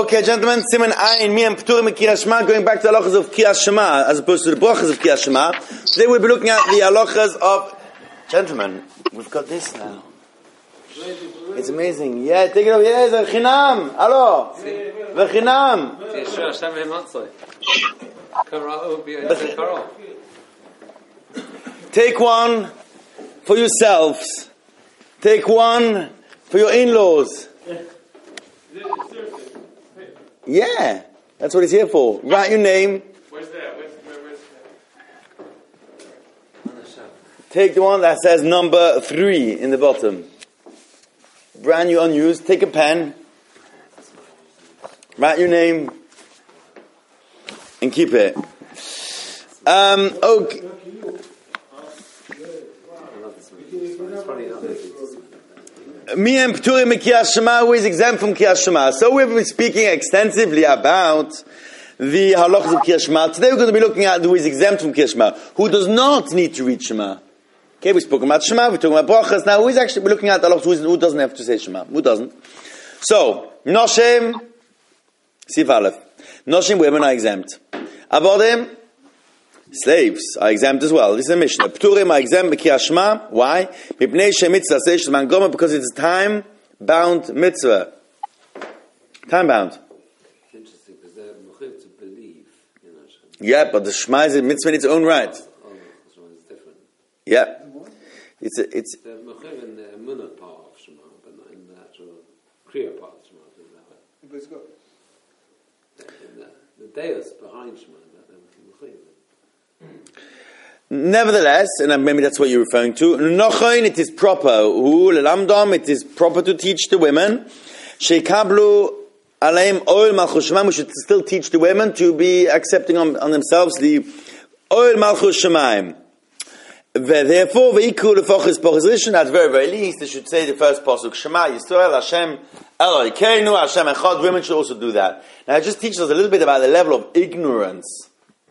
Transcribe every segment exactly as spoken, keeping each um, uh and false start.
Okay, gentlemen, Siman Ayin, me and Pturim and Kriyas Shema, going back to the halachas of Kriyas Shema, as opposed to the brachas of Kriyas Shema. Today we'll be looking at the halachas of... Gentlemen, we've got this now. It's amazing. Yeah, take it over here. It's a chinam. Hello. The chinam. Take one for yourselves. Take one for your in-laws. Yeah, that's what it's here for. Write your name. Where's that? Where's, where, where's that? Take the one that says number three in the bottom. Brand new, unused. Take a pen. Write your name. And keep it. Um, okay. Me and Pturim and Kriyas Shema, who is exempt from Kriyas Shema. So we've been speaking extensively about the halachas of Kriyas Shema. Today we're going to be looking at who is exempt from Kriyas Shema, who does not need to read Shema. Okay, we've spoken about Shema, we're talking about brachas. Now, who is actually, we're looking at the halachas, who doesn't have to say Shema? Who doesn't? So, Noshim, Sif Aleph. Noshim, women are exempt. Avodim, slaves are exempt as well. This is a Mishnah. Pturim are exempt b'Kriyas Shema. Why? Mipnei shemitzvah seish zman goma, because it's a time-bound mitzvah. Time-bound. It's interesting because they're mechuyev to believe in Hashem. Yeah, but the Shema is a mitzvah in its own right. Oh, Shema is different. Yeah. It's a, it's. They're mechuyev in the emunah part of Shema, but not in the actual kriya part of Shema. Put it that way. But it's got... In the, the deus behind Shema, that they're mechuyev. Nevertheless, and maybe that's what you're referring to, Nochain, it is proper, Hu lelamdom, it is proper to teach the women, Sheikablu aleim oil malchus shemaim, we should still teach the women to be accepting on, on themselves the oil malchus shemaim. Therefore, ve'iku lefochis pochis rishon, at very, very least, they should say the first pasuk, Shema Yisrael, Hashem Elokeinu, Hashem Echad. Women should also do that. Now, it just teaches us a little bit about the level of ignorance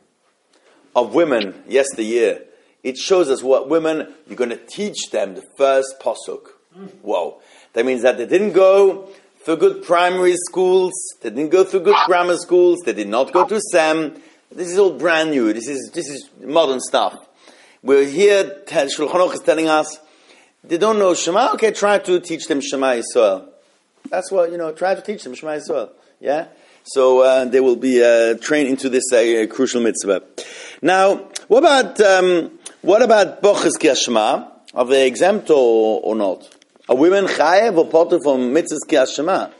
of women yesteryear. It shows us what women, you're going to teach them the first pasuk. Whoa. That means that they didn't go through good primary schools, they didn't go through good grammar schools, they did not go to SEM. This is all brand new. This is this is modern stuff. We're here, Shulchan Aruch is telling us, they don't know Shema, okay, try to teach them Shema Yisrael. That's what, you know, try to teach them Shema Yisrael. Yeah? So uh, they will be uh, trained into this uh, crucial mitzvah. Now, what about um, what about Bochas Kriyas Shema? Are they exempt or, or not? Are women chayev or potter from mitzvahs Kriyas Shema?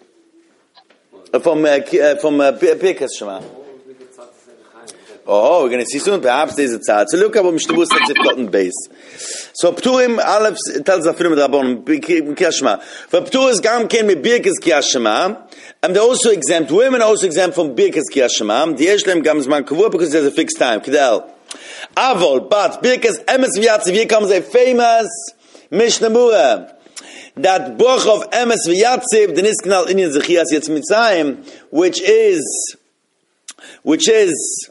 Uh, from uh, uh, from uh, Birkas Shema? Oh, we're going to see soon. Perhaps there's a tzad. So look at what Mishnah says at Cotton Base. So Pturim Aleph tells us afilu midrabon Kriyas Shema. For Pturim gam ken mi Birkas Kriyas Shema, and they're also exempt. Women are also exempt from Birkas Kriyas Shema. The Yeshlem gam zman kavua because there's a fixed time. Kidel. Avol, but Birkas Emes V'Yatziv. Here comes a famous Mishnah Mura. That Boch of Emes V'Yatziv, the Niskanal Inyan Zechias Yetz Mitzrayim, which is, which is,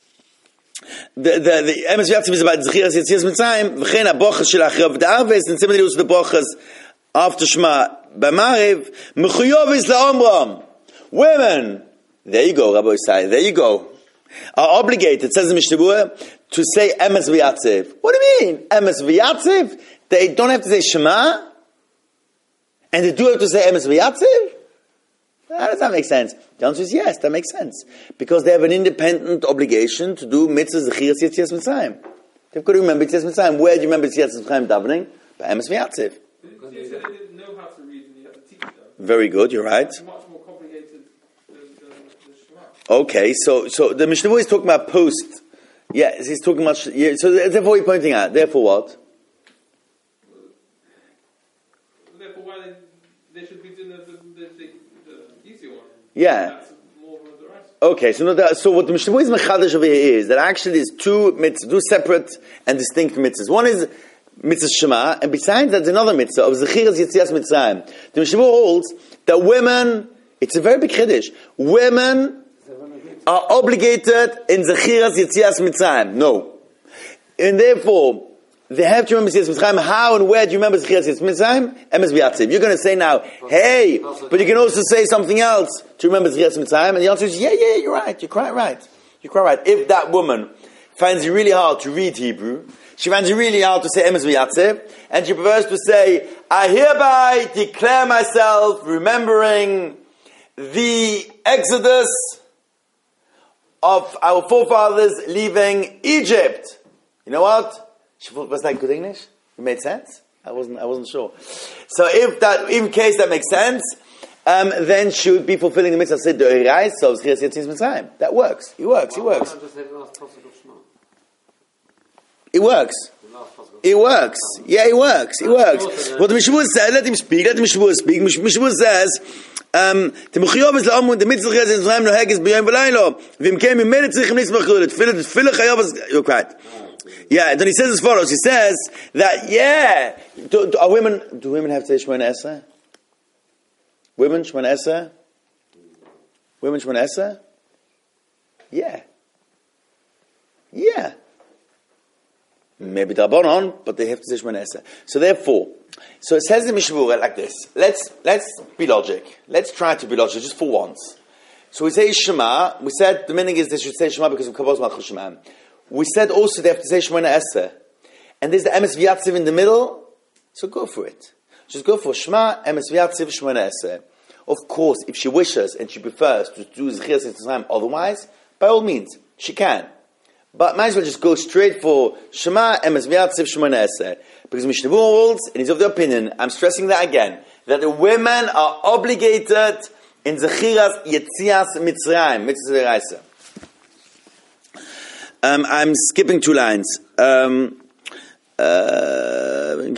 The the the Emes V'Yatziv is about Zechias Yetzias Mitzrayim. V'chein ha-bochas shel Achrav D'Arves, and similarly also the bochas after Shema B'Maariv. Mechuyovis la'omram. Women, there you go, Rabbi Yisai, there you go, are obligated, says the Mishnah Berurah, to say Emes V'Yatziv. What do you mean? Emes V'Yatziv? They don't have to say Shema? And they do have to say Emes V'Yatziv? How does that make sense? The answer is yes, that makes sense. Because they have an independent obligation to do mitzvahs Zechias Yetzias Mitzrayim. They've got to remember Yetzias Mitzrayim. Where do you remember Yetzias Mitzrayim davening? By Emes V'Yatziv. Because they said they didn't know how to read and you have to teach them. Very good, you're right. It's much more complicated than the Shema. Okay, so so the Mishnah Berurah is talking about post. Yes, he's talking about... Yeah, so therefore what are you pointing at? Therefore what? Therefore why they, they should be doing the, the, the, the easy one. Yeah. That's more of the rest. Okay, so no, that, so what the Mishnah Berurah is mechadash over here is that actually there's two mitzvahs, two separate and distinct mitzvahs. One is mitzvah Shema, and besides that, there's another mitzvah of Zechias Yetzias Mitzrayim. The Mishnah Berurah holds that women, it's a very big chiddush, women are obligated in Zechias Yetzias Mitzrayim. No. And therefore, they have to remember Zechias Mitzrayim. How and where do you remember Zechias Mitzrayim? Emes V'yatziv. You're going to say now, hey, but you can also say something else to remember Zechias Mitzrayim. And the answer is, yeah, yeah, you're right. You're quite right. You're quite right. If that woman finds it really hard to read Hebrew, she finds it really hard to say Emes V'yatziv, and she prefers to say, I hereby declare myself remembering the Exodus of our forefathers leaving Egypt. You know what? She thought, was that good English? It made sense? I wasn't I wasn't sure. So if that, in case that makes sense, um, then she would be fulfilling the mitzvah of De'orais, so Zechias Mitzrayim. That works. It works. It works. It works. It works. Yeah, it works. It works. What the Mishmur says, let him speak, let the Mishmur speak. Mishmur says, um, the mitzvah Zechias Mitzrayim noheges b'yom v'laylo, v'im keim imele tzrichim nitzvah chulu, tefillah chayav, you're quiet. Yeah, and then he says as follows. He says that, yeah, do, do, are women, do women have to say Shemona Esrei? Women, Shemona Esrei? Women, Shemona Esrei? Yeah. Yeah. Maybe D'Rabbanan, but they have to say Shemona Esrei. So therefore, so it says in Mishmur like this. Let's, let's be logic. Let's try to be logic, just for once. So we say Shema. We said the meaning is they should say Shema because of Kabbalah Malchus Shema. We said also they have to say Shemona Esrei. And there's the Emes V'yatziv in the middle, so go for it. Just go for Shema, Emes V'yatziv, Shemona Esrei. Of course, if she wishes and she prefers to do Zechias Mitzrayim otherwise, by all means, she can. But might as well just go straight for Shema, Emes V'yatziv, Shemona Esrei. Because Mishnah Berurah holds, and he's of the opinion, I'm stressing that again, that the women are obligated in Zechias Yetzias Mitzrayim, Mitzvah D'oraisa. Um, I'm skipping two lines. Um, uh, yeah,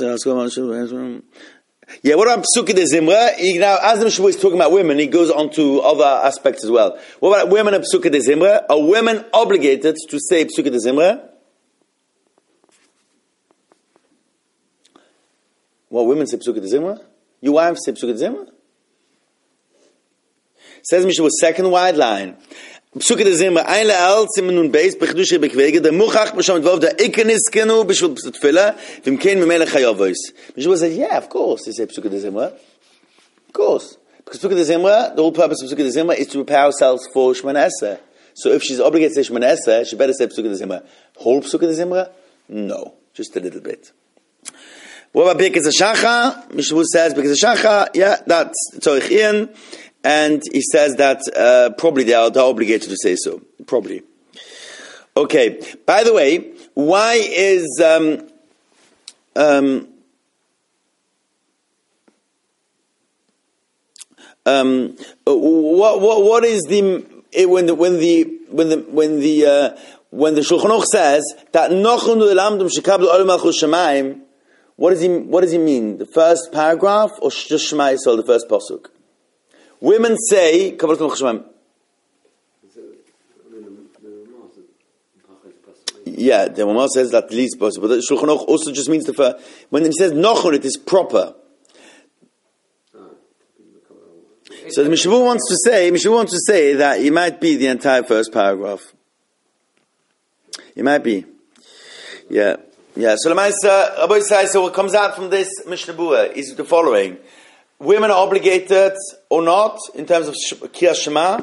what about Psuke de Zimra? He, now, as the Mishnah is talking about women, he goes on to other aspects as well. What about women and Psuke de Zimra? Are women obligated to say Psuke de Zimra? What, women say Psuke de Zimra? Your wives say Psuke de Zimra? Says Mishnah, second wide line. Psuke de Zimra, ein le'al, simen nun beis, bechidushe bekwege, der muchach, b'sham dvov, der ikenis kenu, b'shvil tefillah, v'im kein memele chayavois. Mishua said, yeah, of course, they say Psuke de Zimra. Of course. Because Psuke de Zimra, the whole purpose of Psuke de Zimra is to prepare ourselves for Shemona Esrei. So if she's obligated to say Shemona Esrei, she better say Psuke de Zimra. Whole Psuke de Zimra? No. Just a little bit. What about Birkas HaShacha? Mishua says, Birkas HaShacha, yeah, that's Tzorich Ian. And he says that uh, probably they are, they are obligated to say so. Probably. Okay. By the way, why is um, um, um, what what what is the when the when the when the when the uh, when the Shulchan Aruch says that Nochun Lamdum Shekablu Olam Malchus Shamayim? What does he what does he mean? The first paragraph or just Shema Yisrael, the first pasuk? Women say, yeah, the Ramah says that least possible, but the Shulchan Aruch also just means the first. When it says Nochon, it is proper. So the Mishnah wants to say, Mishnah wants to say that it might be the entire first paragraph. It might be, yeah, yeah. So Lamaisa, Rabbi says, so what comes out from this Mishnah Berurah is the following. Women are obligated or not in terms of Kriyas Shema.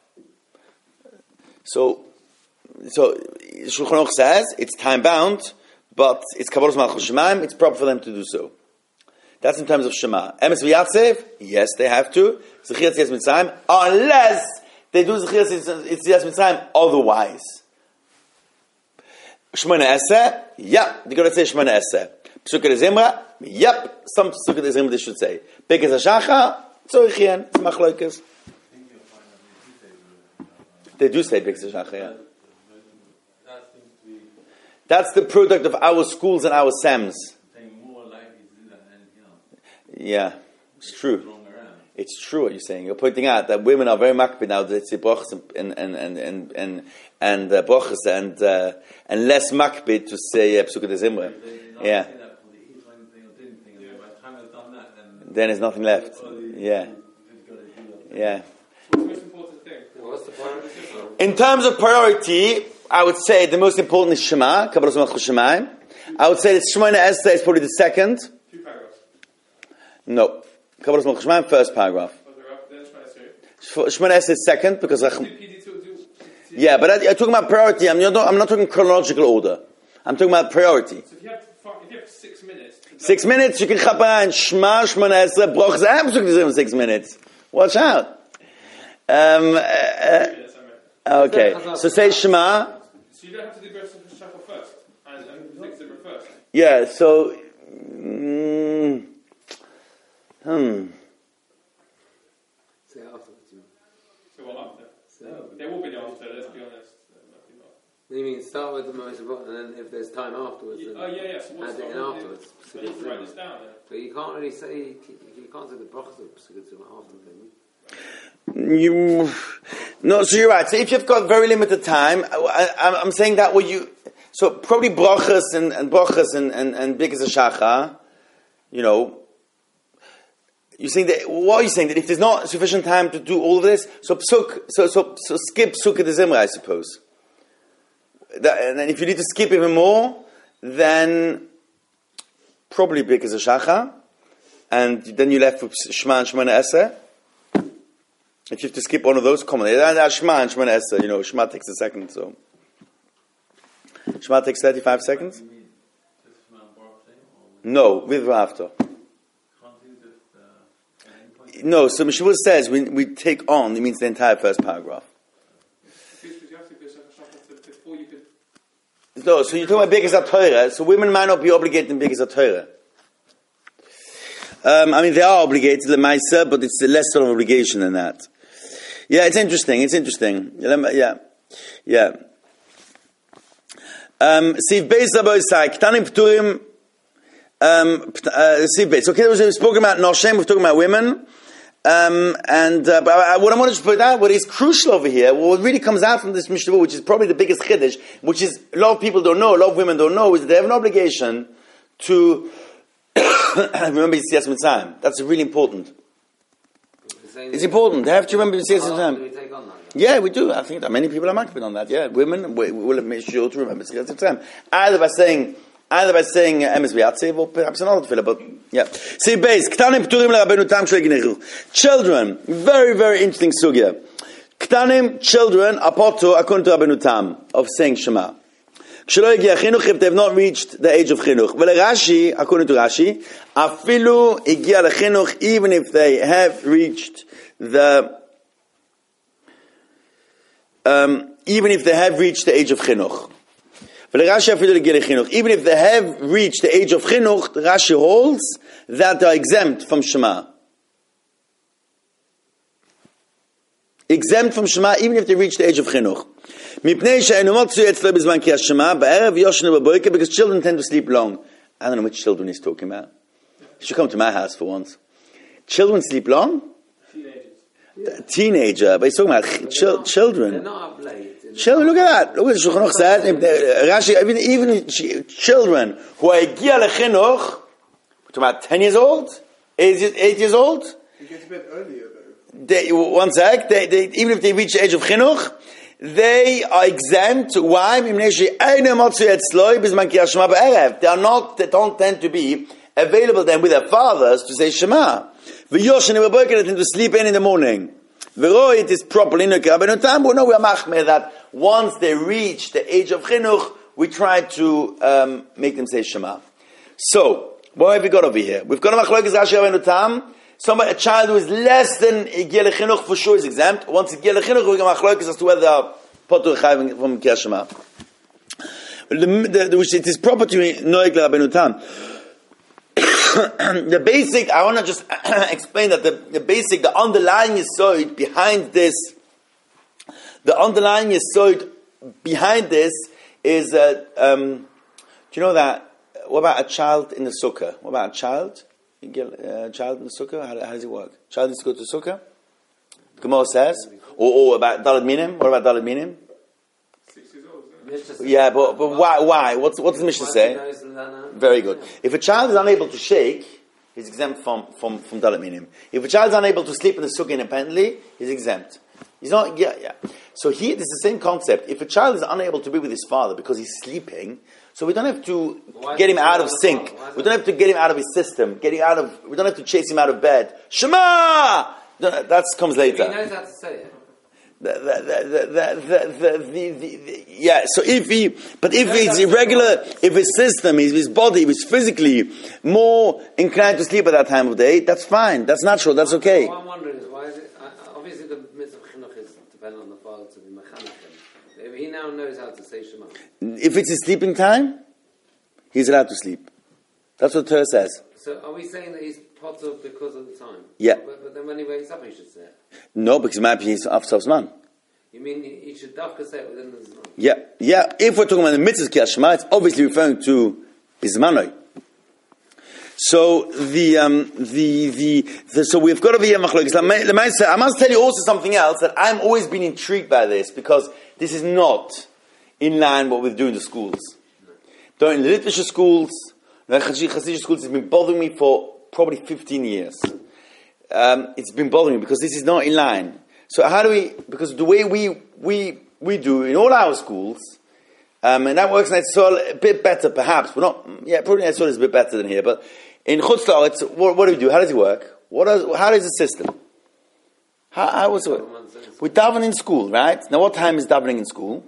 So, so Shulchan Aruch says it's time bound, but it's Kabbalas Malchus Shamayim. It's proper for them to do so. That's in terms of Shema. Emes V'yatziv, yes, they have to. Zechias Yetzias Mitzrayim, unless they do Zechias Yetzias Mitzrayim otherwise. Shemona Esrei, yeah, they're going to say Shemona Esrei. Psuke de Zimra, yep, some Psuke de Zimra they should say. Birkas HaShacha, Tzorich Ian, it's Machlokas. They do say Birkas HaShacha, yeah. That's the product of our schools and our S A Ms. Yeah, it's true. It's true what you're saying. You're pointing out that women are very makbid now. They say brachas and and and and and and uh, brachas and uh, and less makbid to say uh, Psuke de Zimra. Yeah. Then there's nothing left. Yeah. Yeah. In terms of priority, I would say the most important is Shema, Kabbalas Malchus Shamayim. I would say that Shemona Esrei is probably the second. Two paragraphs. No. Kabbalas Malchus Shemayim, first paragraph. Then Shemona Esrei. Shemona Esrei is second because... Do P D two, do- Yeah, but I, I'm talking about priority. I'm not, I'm not talking chronological order. I'm talking about priority. So if you have, fi- if you have six minutes... to- Six minutes, you can chapa and Shema, Shemona Esrei, Broch is absolutely in six minutes. Watch out. Um, uh, uh, Minutes, I meant. okay, so say Shema. So you don't have to do Bereshit Shachar first, and, and Zik Zimra first. Yeah, so... Mm, hmm. Say afterwards, you mean. So what after? So, There will be the after, let's be honest. Uh, nothing more. you mean start with the most important, and then if there's time afterwards, then Oh, yeah, yeah. So what's add it in the- afterwards. I need to write this down. Yeah. But you can't really say, you can't say the brachas of Psukitzim after, can you? You, no, so you're right. So if you've got very limited time, I, I, I'm saying that what you... So probably brachas and, and brachas and, and, and bikas shacha, you know... You're saying that, what are you saying? That if there's not sufficient time to do all of this, so psuk, so so so skip Sukkah de Zimra, I suppose. That, and then if you need to skip even more, then probably Birkas HaShacha, and then you're left with Shema and Shemona Esrei. If you have to skip one of those, come on. Shema and Shemona Esrei, you know, Shema takes a second, so. Shema takes thirty-five seconds? No, with or after. No, so Mishavur says we we take on, it means the entire first paragraph. Because you have to do Bereshit Shachar before you could... No, so you're talking about Birkas HaTorah, so women might not be obligated in Birkas HaTorah. Um, I mean, they are obligated, Lemaisa, but it's less of an obligation than that. Yeah, it's interesting, it's interesting. Yeah, yeah. Um, Siv Beis Labo Isai, Ktanim Pturim, um, Siv Beis. Okay, we've spoken about Noshem, we've talking about women. Um, and uh, but I, what I wanted to put out, what is crucial over here, what really comes out from this Mishnah, which is probably the biggest chiddush, which is a lot of people don't know, a lot of women don't know, is that they have an obligation to remember Yetzias Mitzrayim. That's really important. It's important. They have to remember Yetzias Mitzrayim. Yeah, we do. I think that many people are makbid on that. Yeah, women we, we will make sure to remember Yetzias Mitzrayim. Either by saying. Either by saying Emes V'Yatziv or perhaps another tefillah, but yeah. See, base, Ktanim Pturim L'Rabbeinu Tam Shel Ginechu. Children, very, very interesting sugya. Ktanim, children, apoto according to Rabbeinu Tam, of saying Shema. Kshelo Yegi HaChinuch, if they have not reached the age of Chinuch. V'le Rashi, according to Rashi, Afilu Yegi HaChinuch, even if they have reached the, um, even if they have reached the age of Chinuch. Even if they have reached the age of chinuch, Rashi holds that they are exempt from Shema. Exempt from Shema, even if they reach the age of chinuch. Because children tend to sleep long. I don't know which children he's talking about. You should come to my house for once. Children sleep long? Teenagers. A teenager, but he's talking about ch- not, children. They're not up late. Children, look at that. Look what the Shulchan Aruch said. Rashi, even, even children who are Egia Lechinuch, we're talking about ten years old, eight, eight years old. You get to bed earlier though. They, one sec, they, they, even if they reach the age of Chinuch, they are exempt. Why? They are not, they don't tend to be available then with their fathers to say Shema. They tend to sleep in in the morning. It is properly no, we are machmir that once they reach the age of chinuch, we try to um, make them say Shema. So, what have we got over here? We've got a machlokes Rashi Rabbeinu Tam. Somebody, a child who is less than Egia Lechinuch for sure is exempt. Once Egia Lechinuch, we got machlokes as to whether they are potur chayv from Kriyas Shema. It is proper to noeg Rabbeinu Tam. The basic, I want to just explain that the, the basic, the underlying yesod behind this, the underlying yesod behind this is that, um, do you know that, what about a child in the sukkah? What about a child? You get a child in the sukkah? How, how does it work? Child needs to go to the sukkah? The Gemara says. Or, or about Daled Minim? What about Daled Minim? Six years old, isn't it? Yeah, but, but why? Why? What's, what's the Mishnah say? Very good. If a child is unable to shake, he's exempt from, from, from Daled Minim. If a child is unable to sleep in the sukkah independently, he's exempt. He's not, yeah, yeah. So here, this is the same concept. If a child is unable to be with his father because he's sleeping, so we don't have to Why get him is it out of not sync. the father? We don't have to get him out of his system. Get him out of. We don't have to chase him out of bed. Shema. That comes later. He knows how to say it. The, the, the, the, the, the, the, the, yeah, so if he, but if it's irregular, if his system, his, his body, is physically more inclined to sleep at that time of day, that's fine, that's natural, that's okay. What I'm wondering is, why is it, uh, obviously the mitzvah of chinuch is dependent on the father to be mechanachim. If he now knows how to say Shema. If it's his sleeping time, he's allowed to sleep. That's what the Torah says. So are we saying that he's potter because of the time? Yeah. But, but then when he wakes up, he should say it. No, because it might be his after Zman. You mean he, he should dafka say it within the Zman? Yeah, yeah. If we're talking about the mitzvah Kriyas Shema, it's obviously referring to Bizmanoi. So the um, the, the the so we've got to be a machlokes. I must tell you also something else that I'm always been intrigued by this because this is not in line what we do in the schools. Though in the literature schools, the Hasidic schools, it's been bothering me for probably fifteen years. Um, it's been bothering me because this is not in line. So how do we? Because the way we we we do in all our schools, um, and that works in Etzol a bit better, perhaps, but not. Yeah, probably Etzol is a bit better than here. But in Chutz La'aretz, what, what do we do? How does it work? What does? How is the system? How how was it? We daven in school, right? Now, what time is davening in school?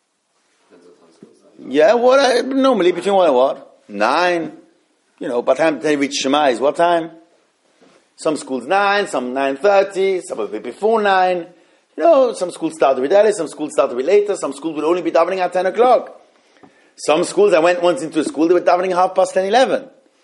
Yeah, what uh, normally between what and what? Nine. You know, by the time they reach Shema is what time? Some schools nine, some nine thirty, some a bit before nine. You know, some schools start a bit early, some schools start a bit later, some schools will only be davening at ten o'clock. Some schools, I went once into a school, they were davening half past ten, eleven.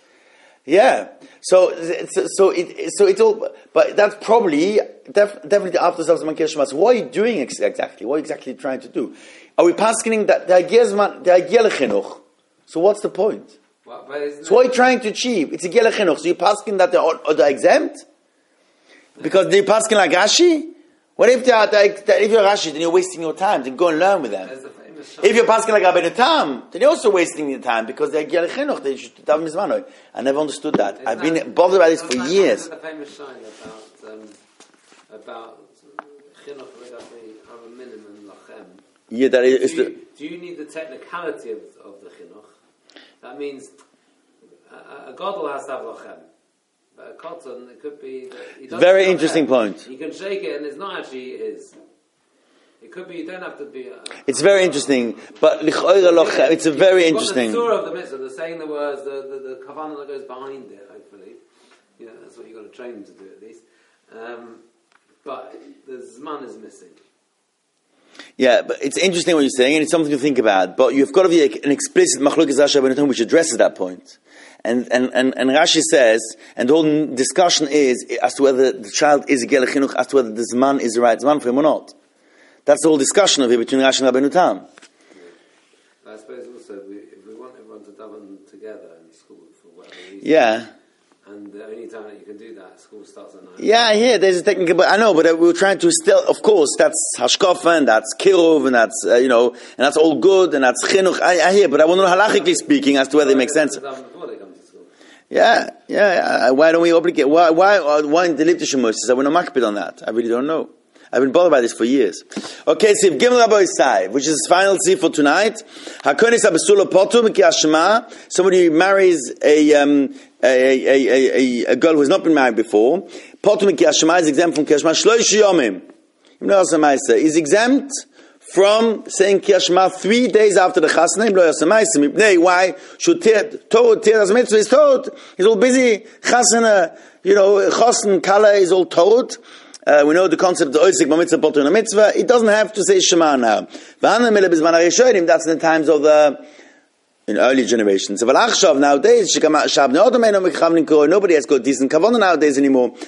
Yeah. So, so, so it, so it's all, but that's probably, def, definitely after Zman Kriyas Shema. So what are you doing ex- exactly? What are you exactly trying to do? Are we paskening that the idea is the idea lechinuch? So what's the point? Well, but So what are you trying to achieve? It's a Gela Chinuch. So you're pasking that they're, they're exempt? Because they're pasking like Rashi? What if they're, they're, if you're Rashi, then you're wasting your time. Then go and learn with them. If you're pasking like Rabbeinu Tam, then you're also wasting your time because they're Gela Chinuch. They should have Mizmanoi. I never understood that. Isn't I've that, been bothered by this for that, years. The famous shine about um, about chinuch regafi have a minimum lachem. Yeah, that is. Do you, The, do you need the technicality of, of the chinuch? That means a, a gadol has to have lachem, but a cotton it could be. That he doesn't very have interesting lachem. point. You can shake it, and it's not actually his. It could be. You don't have to be. A, It's very interesting, but lich'oira lochem. It's a very You've interesting. got the surah of the mitzvah, the saying the words, the the, the kavanah that goes behind it. Hopefully, you know that's what you've got to train to do at least. Um, but the zman is missing. Yeah, but it's interesting what you're saying, and it's something to think about. But you've got to be an explicit machlokes Rashi Rabbeinu Tam which addresses that point. And, and, and, and Rashi says, and the whole discussion is as to whether the child is a Gela Chinuch, as to whether the Zman is the right Zman for him or not. That's the whole discussion of it between Rashi and Rabbeinu Tam. Yeah. I suppose also, we, if we want everyone to daven together in school for whatever reason, Yeah. and the only time that you can do that, school starts at nine. Yeah, yeah, there's a technical, but I know, but uh, we we're trying to still, of course, that's Hashkofa, and that's Kiruv, and that's, uh, you know, and that's all good, and that's Chinuch. I, I hear, but I want to know halachically speaking as to whether it makes sense. Before they come to school. Yeah, yeah, yeah. Why don't we obligate? Why, why, why in the Liptish Moses? I want to makbid on that. I really don't know. I've been bothered by this for years. Okay, so Gimel Rabbi Isai, which is his final tzif for tonight. Hakonis abesula potum Kriyas Shema. Somebody marries a, um, a, a, a, a, a girl who has not been married before. Potum Kriyas Shema is exempt from Kriyas Shema. Shloish yomim. Ibn Yosemaisa is exempt from saying Kriyas Shema three days after the chasna. Ibn Yosemaisa. Why? Should Torah Teras Mitzvah is told. He's all busy. Chasna, you know, chasna kala is all told. Uh, we know the concept of oisik b'mitzvah potur in a mitzvah. It doesn't have to say Shema now. That's in the times of the in early generations. Nowadays, nobody has got decent kavanah nowadays anymore.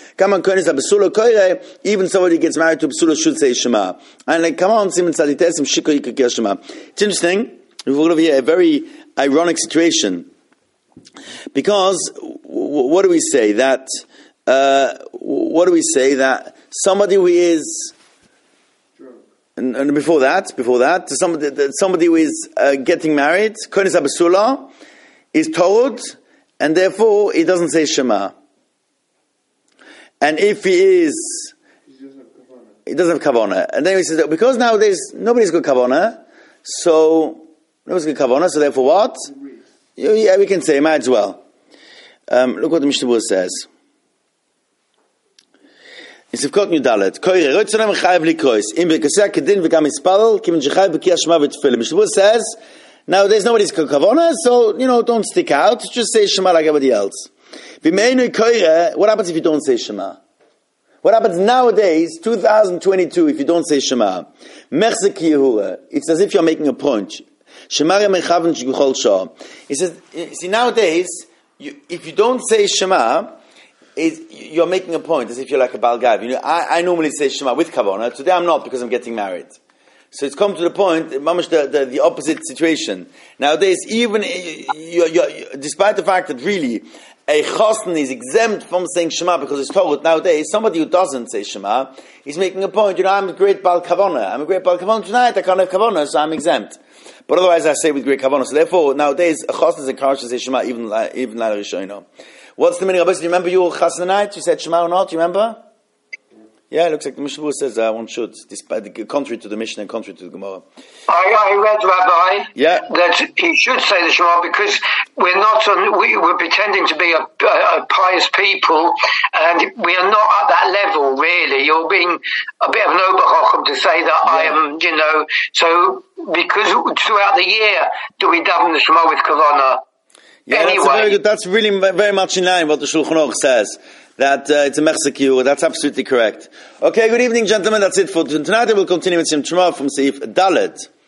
Even somebody gets married to a psula should say Shema. And like, come on, Simon Tzaditesim Shiko Yikakir Shema. It's interesting. We've got over here a very ironic situation. Because, what do we say? That, uh, what do we say? That somebody who is, and, and before that, before that, somebody, somebody who is uh, getting married, Konis Abasula, is told, and therefore he doesn't say Shema. And if he is, he doesn't have kavanah. And then he says, that because nowadays nobody's got kavanah, so nobody's got kavanah, so therefore what? Yeah, we can say, might as well. Um, look what the Mishnah Berurah says. In Sivkot Yudalet, Koire, Roitzonem Chayav Likrois, Im Bekaseh Kedin V'Gam Ispalel, Kim Jechayav B'Kiyah Shema V'Tfilim. Mishnah Berurah says, nowadays nobody's got kavanah, so, you know, don't stick out, just say Shema like everybody else. V'Meinu Koire, what happens if you don't say Shema? What happens nowadays, two thousand twenty-two, if you don't say Shema? Mechzek Yehura. It's as if you're making a point. Shema Remechaven Shiguchol Shah. He says, see, nowadays, you, if you don't say Shema, is you're making a point, as if you're like a Balgav. You know, I, I normally say Shema with Kavanah. Today I'm not because I'm getting married. So it's come to the point, mamash, the, the, the opposite situation. Nowadays, even, you're, you're, despite the fact that really, a chosn is exempt from saying Shema because it's Torah. Nowadays, somebody who doesn't say Shema, he's making a point, you know, I'm a great Bal Kavanah. I'm a great Bal Kavanah tonight, I can't have Kavanah, so I'm exempt. But otherwise I say with great Kavanah. So therefore, nowadays, a chosn is encouraged to say Shema, even, even Laila Rishono. What's the meaning of this? Do you remember your chasna night? You said Shema or not? Do you remember? Yeah, it looks like the Mishnah Berurah says uh, one should, despite the contrary to the Mishnah and contrary to the Gemara. I, I read, Rabbi, yeah. that he should say the Shema because we're not on, we, we're pretending to be a, a, a pious people, and we are not at that level, really. You're being a bit of an oberchochem to say that yeah. I am, you know, so because throughout the year do we daven the Shema with Kavanah. Yeah, anyway. That's a very good, that's really very much in line with what the Shulchan Aruch says. That uh, it's a mechzek. That's absolutely correct. Okay, good evening, gentlemen. That's it for tonight. We'll continue with some Shema from Seif Dalet.